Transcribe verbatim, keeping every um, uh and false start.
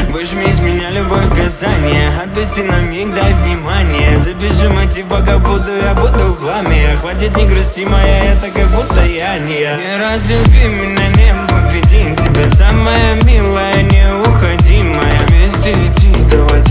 Выжми из меня любовь в Казани, отпусти на миг, дай внимание. Запиши мотив, пока буду, я буду в хламе. Хватит, не грусти, моя, это как будто я не я. Не разлюби меня, не победи, тебя самая милая, неуходимая. Вместе идти, давай